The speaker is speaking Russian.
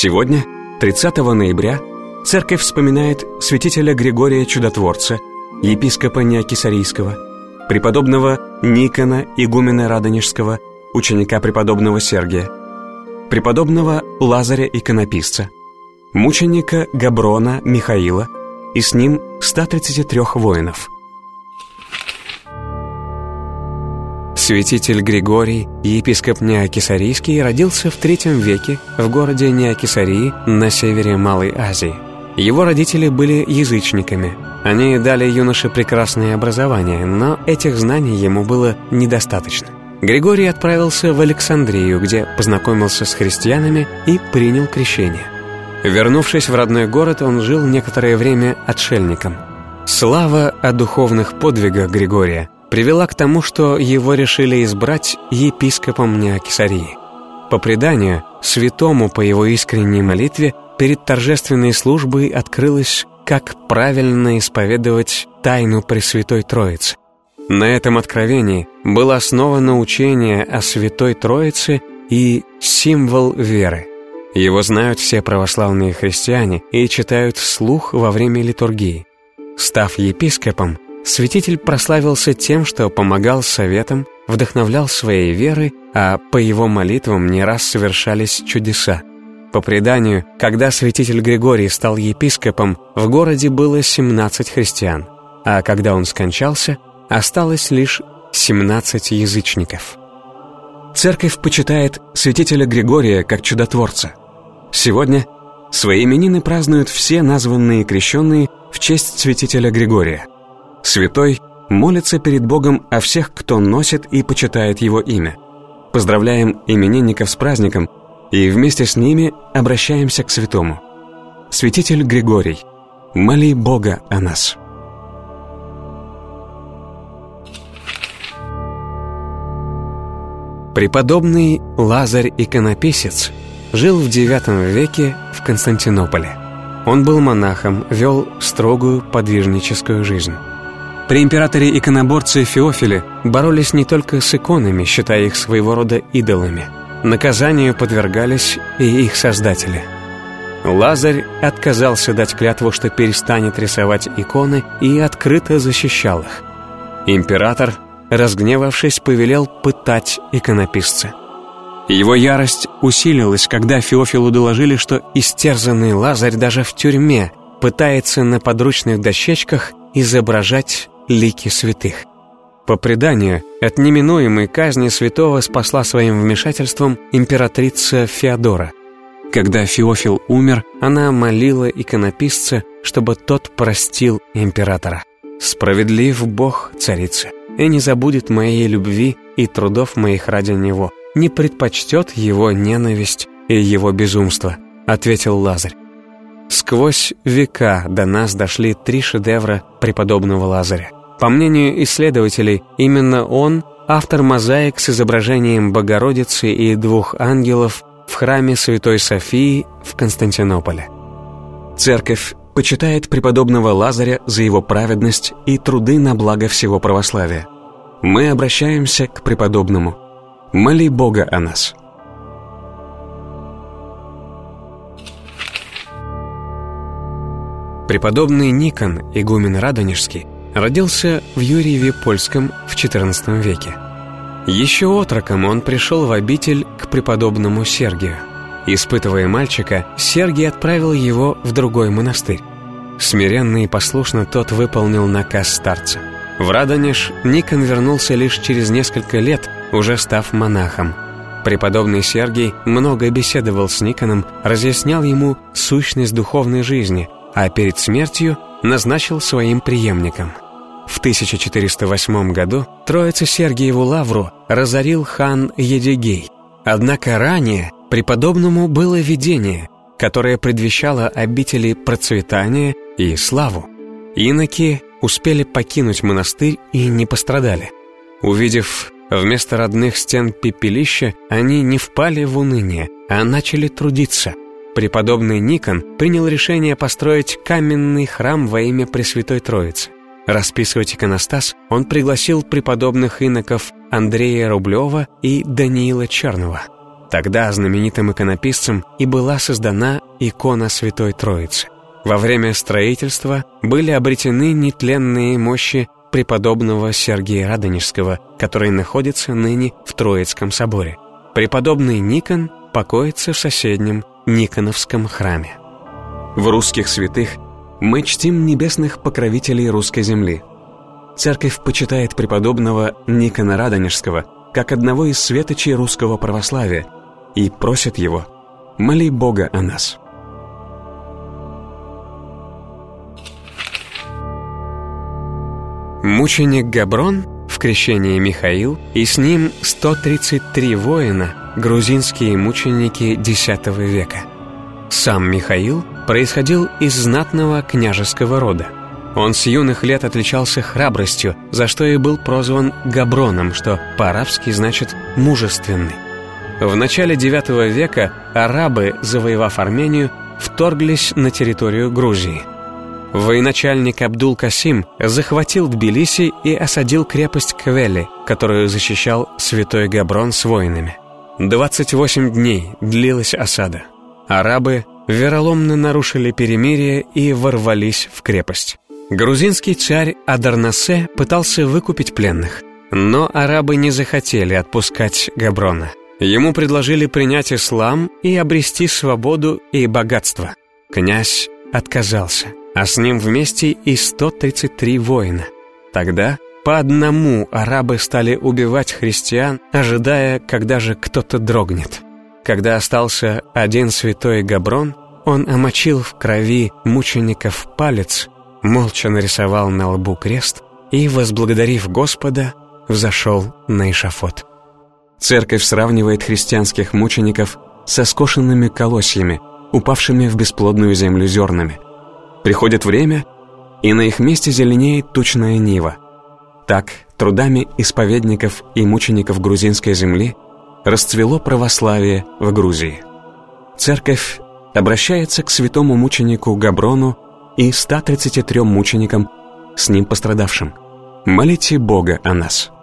Сегодня, 30 ноября, церковь вспоминает святителя Григория Чудотворца, епископа Неокесарийского, преподобного Никона, игумена Радонежского, ученика преподобного Сергия, преподобного Лазаря Иконописца, мученика Габрона Михаила и с ним 133 воинов. Святитель Григорий, епископ Неокесарийский, родился в III веке в городе Неокесарии на севере Малой Азии. Его родители были язычниками. Они дали юноше прекрасное образование, но этих знаний ему было недостаточно. Григорий отправился в Александрию, где познакомился с христианами и принял крещение. Вернувшись в родной город, он жил некоторое время отшельником. Слава о духовных подвигах Григория привела к тому, что его решили избрать епископом Неокесарии. По преданию, святому по его искренней молитве перед торжественной службой открылось, как правильно исповедовать тайну Пресвятой Троицы. На этом откровении было основано учение о Святой Троице и символ веры. Его знают все православные христиане и читают вслух во время литургии. Став епископом, святитель прославился тем, что помогал советам, вдохновлял своей верой, а по его молитвам не раз совершались чудеса. По преданию, когда святитель Григорий стал епископом, в городе было 17 христиан, а когда он скончался, осталось лишь 17 язычников. Церковь почитает святителя Григория как чудотворца. Сегодня свои именины празднуют все названные крещенные в честь святителя Григория. Святой молится перед Богом о всех, кто носит и почитает его имя. Поздравляем именинников с праздником и вместе с ними обращаемся к святому. Святитель Григорий, моли Бога о нас. Преподобный Лазарь Иконописец жил в IX веке в Константинополе. Он был монахом, вел строгую подвижническую жизнь. При императоре-иконоборце Феофиле боролись не только с иконами, считая их своего рода идолами. Наказанию подвергались и их создатели. Лазарь отказался дать клятву, что перестанет рисовать иконы, и открыто защищал их. Император, разгневавшись, повелел пытать иконописца. Его ярость усилилась, когда Феофилу доложили, что истерзанный Лазарь даже в тюрьме пытается на подручных дощечках изображать лики святых. По преданию, от неминуемой казни святого спасла своим вмешательством императрица Феодора. Когда Феофил умер, она молила иконописца, чтобы тот простил императора. «Справедлив Бог, царица, и не забудет моей любви и трудов моих ради него, не предпочтет его ненависть и его безумство», — ответил Лазарь. Сквозь века до нас дошли 3 шедевра преподобного Лазаря. По мнению исследователей, именно он — автор мозаик с изображением Богородицы и 2 ангелов в храме Святой Софии в Константинополе. Церковь почитает преподобного Лазаря за его праведность и труды на благо всего православия. Мы обращаемся к преподобному. Моли Бога о нас. Преподобный Никон, игумен Радонежский, родился в Юрьеве-Польском в XIV веке. Еще отроком он пришел в обитель к преподобному Сергию. Испытывая мальчика, Сергий отправил его в другой монастырь. Смиренно и послушно тот выполнил наказ старца. В Радонеж Никон вернулся лишь через несколько лет, уже став монахом. Преподобный Сергий много беседовал с Никоном, разъяснял ему сущность духовной жизни, а перед смертью назначил своим преемником. В 1408 году Троице-Сергиеву лавру разорил хан Едигей. Однако ранее преподобному было видение, которое предвещало обители процветания и славу. Иноки успели покинуть монастырь и не пострадали. Увидев вместо родных стен пепелища, они не впали в уныние, а начали трудиться. Преподобный Никон принял решение построить каменный храм во имя Пресвятой Троицы. Расписывать иконостас он пригласил преподобных иноков Андрея Рублева и Даниила Черного. Тогда знаменитым иконописцем и была создана икона Святой Троицы. Во время строительства были обретены нетленные мощи преподобного Сергия Радонежского, который находится ныне в Троицком соборе. Преподобный Никон покоится в соседнем Никоновском храме. В русских святых мы чтим небесных покровителей русской земли. Церковь почитает преподобного Никона Радонежского как одного из светочей русского православия и просит его: «Моли Бога о нас». Мученик Габрон, в крещении Михаил, и с ним 133 воина, грузинские мученики X века. Сам Михаил происходил из знатного княжеского рода. Он с юных лет отличался храбростью, за что и был прозван Габроном, что по-арабски значит «мужественный». В начале IX века арабы, завоевав Армению, вторглись на территорию Грузии. Военачальник Абдул-Касим захватил Тбилиси и осадил крепость Квели, которую защищал святой Габрон с воинами. 28 дней длилась осада. Арабы вероломно нарушили перемирие и ворвались в крепость. Грузинский царь Адарнасе пытался выкупить пленных, но арабы не захотели отпускать Габрона. Ему предложили принять ислам и обрести свободу и богатство. Князь отказался, а с ним вместе и 133 воина. Тогда по одному арабы стали убивать христиан, ожидая, когда же кто-то дрогнет. Когда остался один святой Габрон, он омочил в крови мучеников палец, молча нарисовал на лбу крест и, возблагодарив Господа, взошел на эшафот. Церковь сравнивает христианских мучеников со скошенными колосьями, упавшими в бесплодную землю зернами. Приходит время, и на их месте зеленеет тучная нива. Так, трудами исповедников и мучеников грузинской земли расцвело православие в Грузии. Церковь обращается к святому мученику Габрону и 133 мученикам, с ним пострадавшим: «Молите Бога о нас».